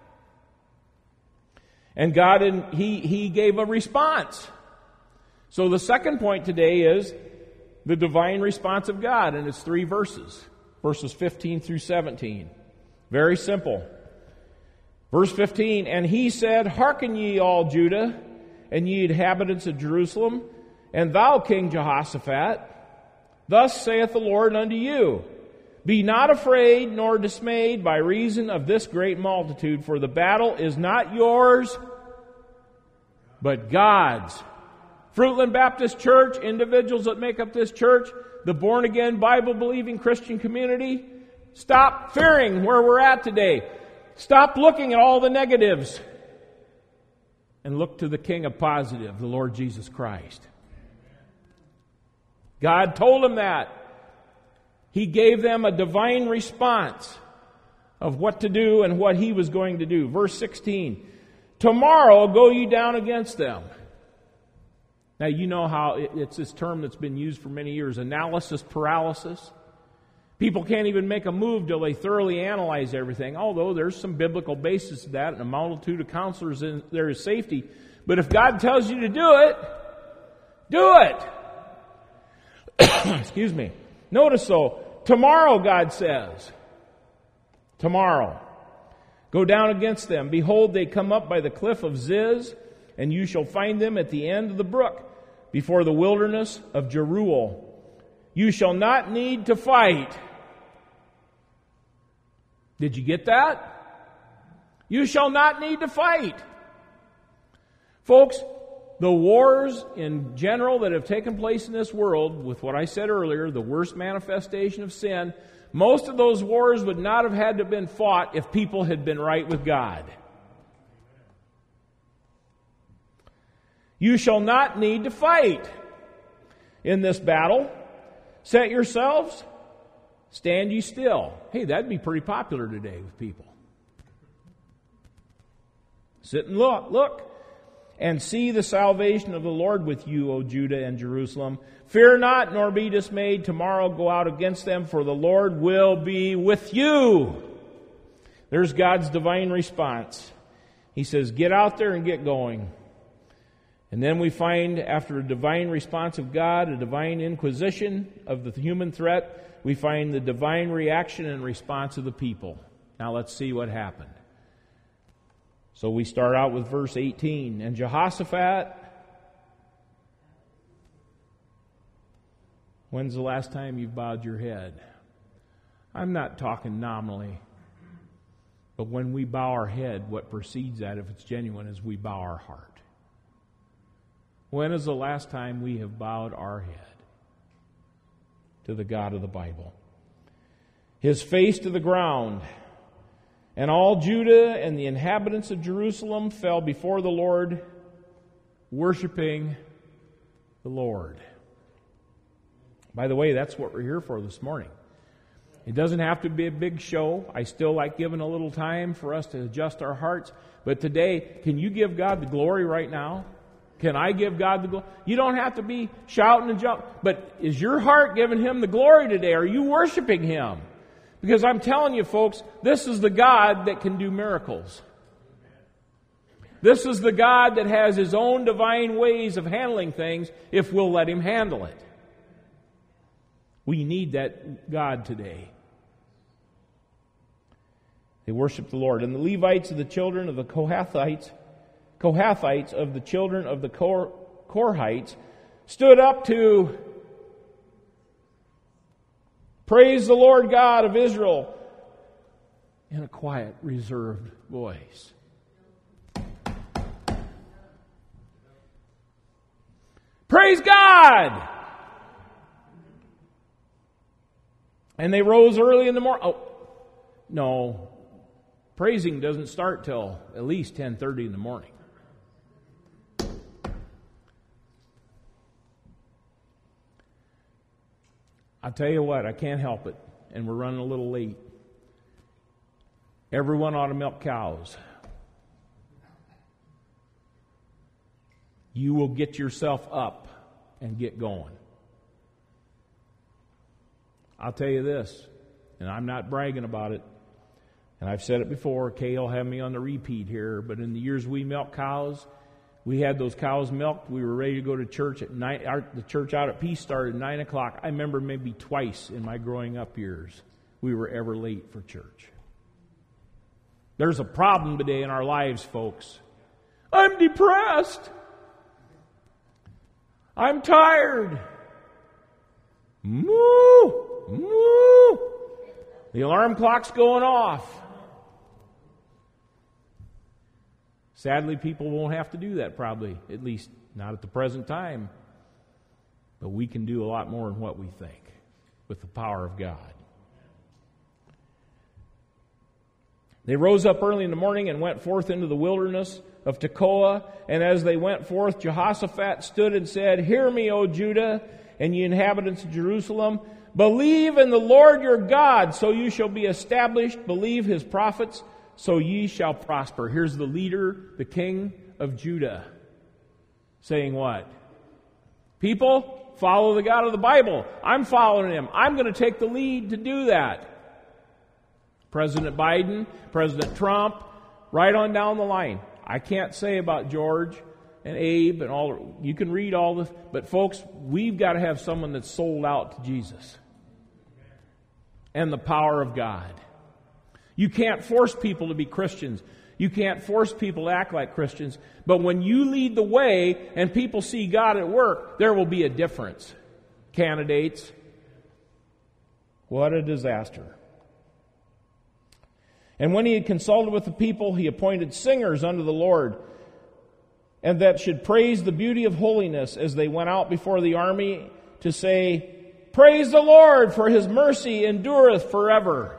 And God, he gave a response. So the second point today is the divine response of God, and it's 3 verses. Verses 15 through 17. Very simple. Verse 15, and he said, Hearken ye all Judah, and ye inhabitants of Jerusalem, and thou, King Jehoshaphat, thus saith the Lord unto you, Be not afraid nor dismayed by reason of this great multitude, for the battle is not yours, but God's. Fruitland Baptist Church, individuals that make up this church, the born-again, Bible-believing Christian community, stop fearing where we're at today. Stop looking at all the negatives and look to the King of Positive, the Lord Jesus Christ. God told them that. He gave them a divine response of what to do and what He was going to do. Verse 16, Tomorrow go ye down against them. Now, you know how it's this term that's been used for many years, analysis paralysis. People can't even make a move till they thoroughly analyze everything, although there's some biblical basis to that and a multitude of counselors in there is safety. But if God tells you to do it, do it. Excuse me. Notice though, tomorrow God says, tomorrow, go down against them. Behold, they come up by the cliff of Ziz, and you shall find them at the end of the brook, before the wilderness of Jeruel. You shall not need to fight. Did you get that? You shall not need to fight. Folks, the wars in general that have taken place in this world, with what I said earlier, the worst manifestation of sin, most of those wars would not have had to have been fought if people had been right with God. You shall not need to fight in this battle. Set yourselves, stand ye still. Hey, that'd be pretty popular today with people. Sit and look, and see the salvation of the Lord with you, O Judah and Jerusalem. Fear not, nor be dismayed. Tomorrow go out against them, for the Lord will be with you. There's God's divine response. He says, get out there and get going. And then we find, after a divine response of God, a divine inquisition of the human threat, we find the divine reaction and response of the people. Now let's see what happened. So we start out with verse 18. And Jehoshaphat, when's the last time you've bowed your head? I'm not talking nominally. But when we bow our head, what precedes that, if it's genuine, is we bow our heart. When is the last time we have bowed our head to the God of the Bible? His face to the ground. And all Judah and the inhabitants of Jerusalem fell before the Lord, worshiping the Lord. By the way, that's what we're here for this morning. It doesn't have to be a big show. I still like giving a little time for us to adjust our hearts. But today, can you give God the glory right now? Can I give God the glory? You don't have to be shouting and jumping. But is your heart giving Him the glory today? Are you worshiping Him? Because I'm telling you, folks, this is the God that can do miracles. This is the God that has His own divine ways of handling things if we'll let Him handle it. We need that God today. They worship the Lord. And the Levites of the children of the Kohathites of the children of the Korhites stood up to praise the Lord God of Israel in a quiet, reserved voice. Praise God! And they rose early in the morning. Oh, no. Praising doesn't start till at least 10:30 in the morning. I'll tell you what, I can't help it, and we're running a little late. Everyone ought to milk cows. You will get yourself up and get going. I'll tell you this, and I'm not bragging about it, and I've said it before, Kay will have me on the repeat here, but in the years we milked cows, we had those cows milked. We were ready to go to church at 9. The church out at Peace started at 9 o'clock. I remember maybe twice in my growing up years we were ever late for church. There's a problem today in our lives, folks. I'm depressed. I'm tired. Moo! Moo! The alarm clock's going off. Sadly, people won't have to do that probably, at least not at the present time. But we can do a lot more than what we think with the power of God. They rose up early in the morning and went forth into the wilderness of Tekoa. And as they went forth, Jehoshaphat stood and said, Hear me, O Judah, and ye inhabitants of Jerusalem. Believe in the Lord your God, so you shall be established. Believe his prophets, so ye shall prosper. Here's the leader, the king of Judah, saying what? People, follow the God of the Bible. I'm following him. I'm going to take the lead to do that. President Biden, President Trump, right on down the line. I can't say about George and Abe and all. You can read all this, but folks, we've got to have someone that's sold out to Jesus and the power of God. You can't force people to be Christians. You can't force people to act like Christians. But when you lead the way and people see God at work, there will be a difference. Candidates, what a disaster. And when he had consulted with the people, he appointed singers unto the Lord, and that should praise the beauty of holiness as they went out before the army to say, Praise the Lord, for his mercy endureth forever.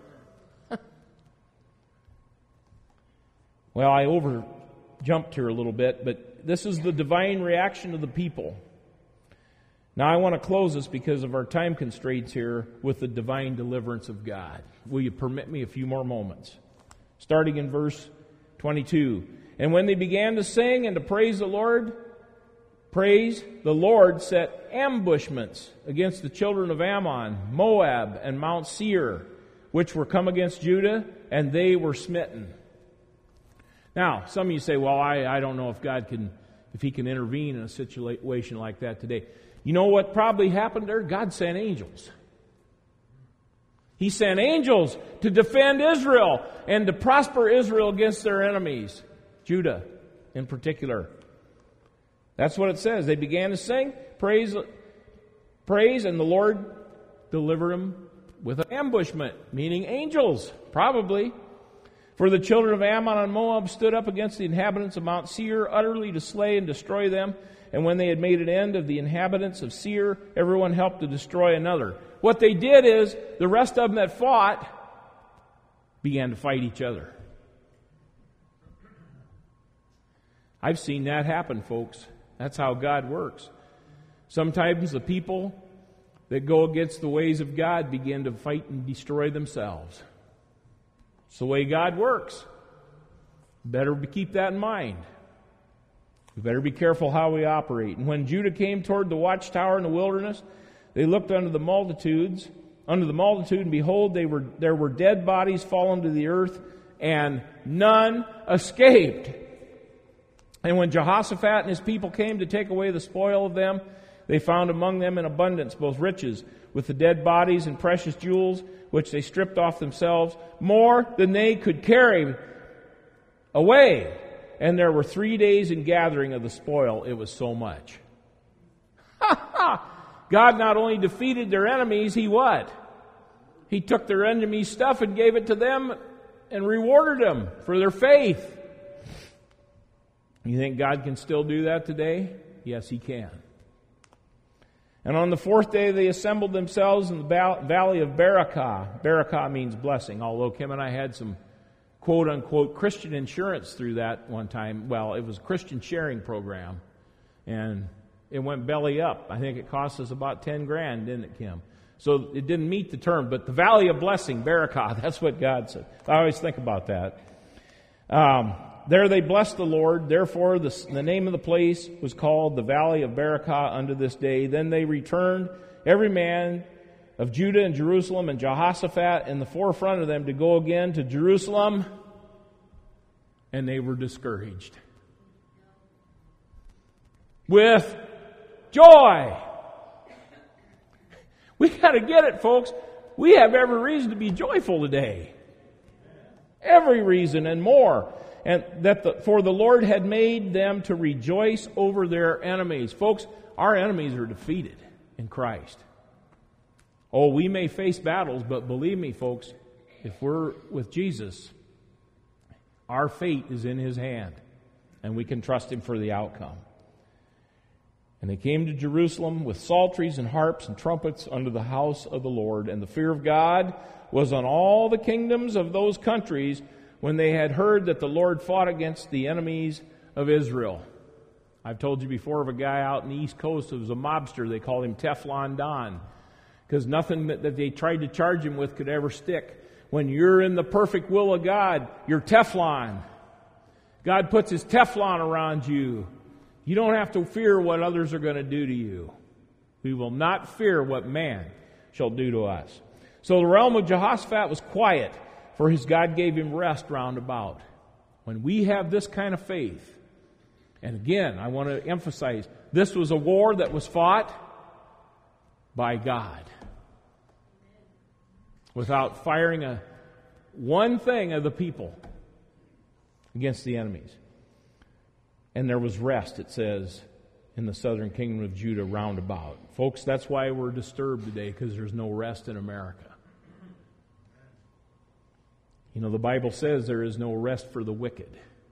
Well, I over-jumped here a little bit, but this is the divine reaction of the people. Now, I want to close this because of our time constraints here with the divine deliverance of God. Will you permit me a few more moments? Starting in verse 22. And when they began to sing and to praise the Lord set ambushments against the children of Ammon, Moab, and Mount Seir, which were come against Judah, and they were smitten. Now, some of you say, well, I don't know if he can intervene in a situation like that today. You know what probably happened there? God sent angels. He sent angels to defend Israel and to prosper Israel against their enemies, Judah in particular. That's what it says. They began to sing, praise, and the Lord delivered them with an ambushment, meaning angels, probably. For the children of Ammon and Moab stood up against the inhabitants of Mount Seir, utterly to slay and destroy them. And when they had made an end of the inhabitants of Seir, everyone helped to destroy another. What they did is, the rest of them that fought began to fight each other. I've seen that happen, folks. That's how God works. Sometimes the people that go against the ways of God begin to fight and destroy themselves. It's the way God works. Better keep that in mind. We better be careful how we operate. And when Judah came toward the watchtower in the wilderness, they looked unto the multitude, and behold, there were dead bodies fallen to the earth, and none escaped. And when Jehoshaphat and his people came to take away the spoil of them, they found among them in abundance both riches, with the dead bodies and precious jewels, which they stripped off themselves, more than they could carry away. And there were 3 days in gathering of the spoil. It was so much. God not only defeated their enemies, He what? He took their enemies' stuff and gave it to them and rewarded them for their faith. You think God can still do that today? Yes, He can. And on the 4th day they assembled themselves in the valley of Berakah. Berakah means blessing, although Kim and I had some quote-unquote Christian insurance through that one time. Well, it was a Christian sharing program, and it went belly up. I think it cost us about $10,000, didn't it, Kim? So it didn't meet the term, but the valley of blessing, Berakah, that's what God said. I always think about that. There they blessed the Lord. Therefore, the name of the place was called the Valley of Berakah unto this day. Then they returned, every man of Judah and Jerusalem, and Jehoshaphat in the forefront of them, to go again to Jerusalem, and they were discouraged. With joy. We got to get it, folks. We have every reason to be joyful today. Every reason and more. And for the Lord had made them to rejoice over their enemies. Folks, our enemies are defeated in Christ. Oh, we may face battles, but believe me, folks, if we're with Jesus, our fate is in His hand, and we can trust Him for the outcome. And they came to Jerusalem with psalteries and harps and trumpets unto the house of the Lord. And the fear of God was on all the kingdoms of those countries, when they had heard that the Lord fought against the enemies of Israel. I've told you before of a guy out in the East Coast who was a mobster. They called him Teflon Don, because nothing that they tried to charge him with could ever stick. When you're in the perfect will of God, you're Teflon. God puts His Teflon around you. You don't have to fear what others are going to do to you. We will not fear what man shall do to us. So the realm of Jehoshaphat was quiet, for his God gave him rest round about. When we have this kind of faith, and again, I want to emphasize, this was a war that was fought by God. Without firing one thing of the people against the enemies. And there was rest, it says, in the southern kingdom of Judah round about. Folks, that's why we're disturbed today, because there's no rest in America. You know, the Bible says there is no rest for the wicked.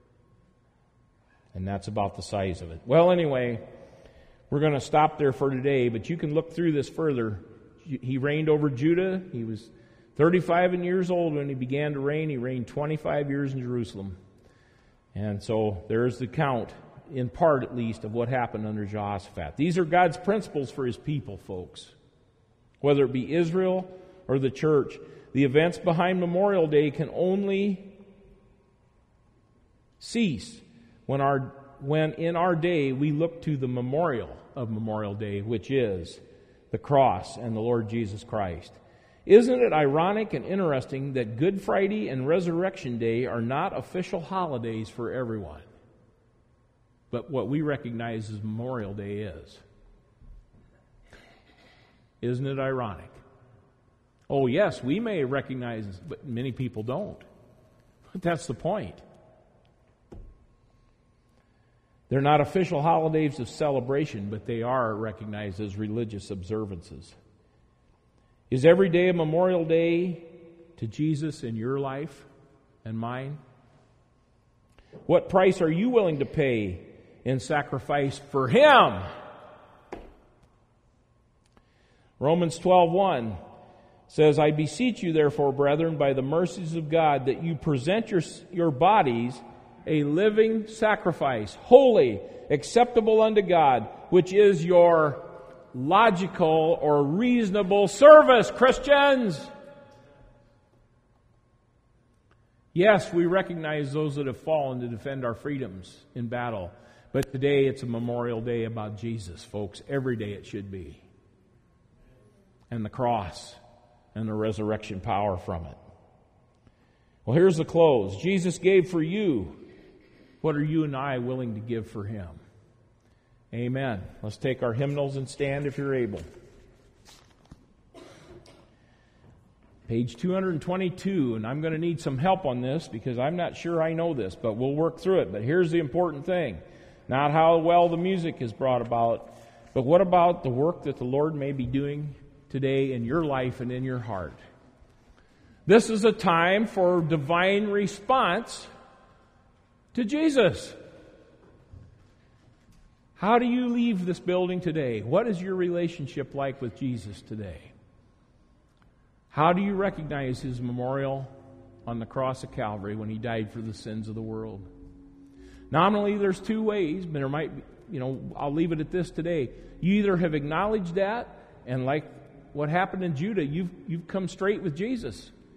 And that's about the size of it. Well, anyway, we're going to stop there for today, but you can look through this further. He reigned over Judah. He was 35 years old when he began to reign. He reigned 25 years in Jerusalem. And so there's the count, in part at least, of what happened under Jehoshaphat. These are God's principles for His people, folks. Whether it be Israel or the church, the events behind Memorial Day can only cease when in our day we look to the memorial of Memorial Day, which is the cross and the Lord Jesus Christ. Isn't it ironic and interesting that Good Friday and Resurrection Day are not official holidays for everyone? But what we recognize as Memorial Day is. Isn't it ironic? Oh, yes, we may recognize, but many people don't. But that's the point. They're not official holidays of celebration, but they are recognized as religious observances. Is every day a Memorial Day to Jesus in your life and mine? What price are you willing to pay in sacrifice for Him? Romans 12:1 says, I beseech you therefore, brethren, by the mercies of God, that you present your bodies a living sacrifice, holy, acceptable unto God, which is your logical or reasonable service, Christians. Yes, we recognize those that have fallen to defend our freedoms in battle. But today it's a Memorial Day about Jesus, folks. Every day it should be. And the cross and the resurrection power from it. Well, here's the close. Jesus gave for you. What are you and I willing to give for Him? Amen. Let's take our hymnals and stand if you're able. Page 222, and I'm going to need some help on this because I'm not sure I know this, but we'll work through it. But here's the important thing. Not how well the music is brought about, but what about the work that the Lord may be doing today in your life and in your heart? This is a time for divine response to Jesus. How do you leave this building today? What is your relationship like with Jesus today? How do you recognize His memorial on the cross of Calvary when He died for the sins of the world? Nominally, there's two ways, but there might be, I'll leave it at this today. You either have acknowledged that, and like what happened in Judah, you've come straight with Jesus.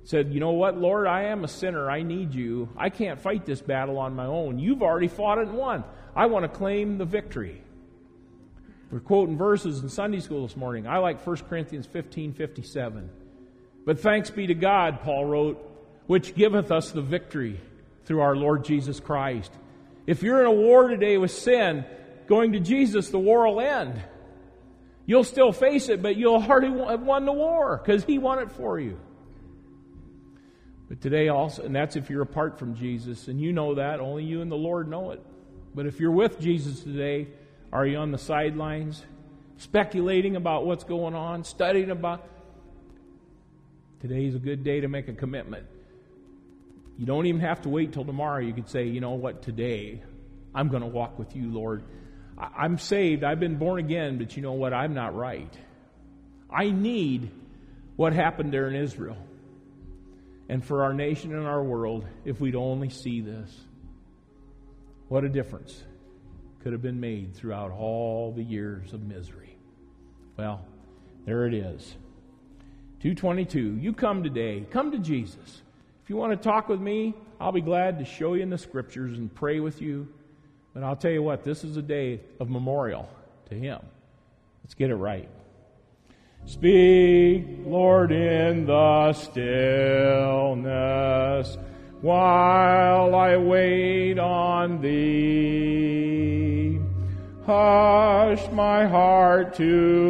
said, you know what, Lord, I am a sinner. I need you. I can't fight this battle on my own. You've already fought it and won. I want to claim the victory. We're quoting verses in Sunday school this morning. I like 1 Corinthians 15:57. But thanks be to God, Paul wrote, which giveth us the victory through our Lord Jesus Christ. If you're in a war today with sin, going to Jesus, the war will end. You'll still face it, but you'll already have won the war because He won it for you. But today also, and that's if you're apart from Jesus, and you know that, only you and the Lord know it. But if you're with Jesus today, are you on the sidelines, speculating about what's going on, studying about? Today's a good day to make a commitment. You don't even have to wait till tomorrow. You could say, you know what, today I'm going to walk with you, Lord. I'm saved. I've been born again, but you know what? I'm not right. I need what happened there in Israel. And for our nation and our world, if we'd only see this, what a difference could have been made throughout all the years of misery. Well, there it is. 2:22. You come today. Come to Jesus. If you want to talk with me, I'll be glad to show you in the Scriptures and pray with you. But I'll tell you what, this is a day of memorial to Him. Let's get it right. Speak, Lord, in the stillness, while I wait on Thee. Hush my heart to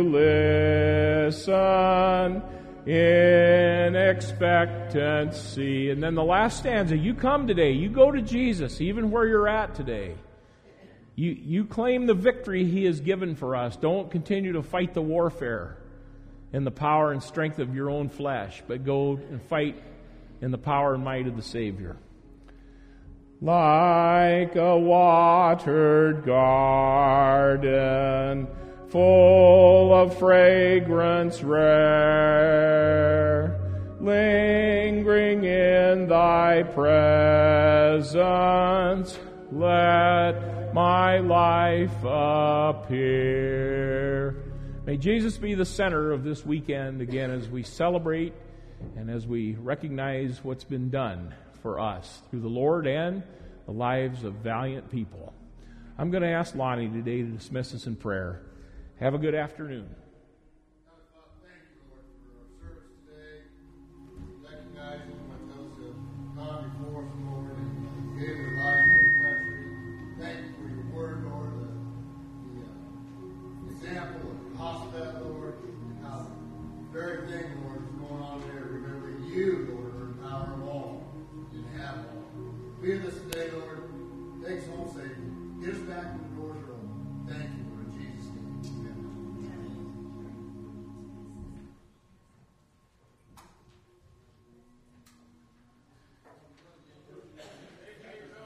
listen in expectancy. And then the last stanza, you come today, you go to Jesus, even where you're at today. You claim the victory He has given for us. Don't continue to fight the warfare in the power and strength of your own flesh, but go and fight in the power and might of the Savior. Like a watered garden, full of fragrance rare, lingering in Thy presence, let my life appear. May Jesus be the center of this weekend again as we celebrate and as we recognize what's been done for us through the Lord and the lives of valiant people. I'm going to ask Lonnie today to dismiss us in prayer. Have a good afternoon. Thank you, Lord, for our service today. Recognizing what those who have gone before us, Lord, and gave their lives for our country. Thank you for your word, Lord, the example of Hospet, Lord, and how the very thing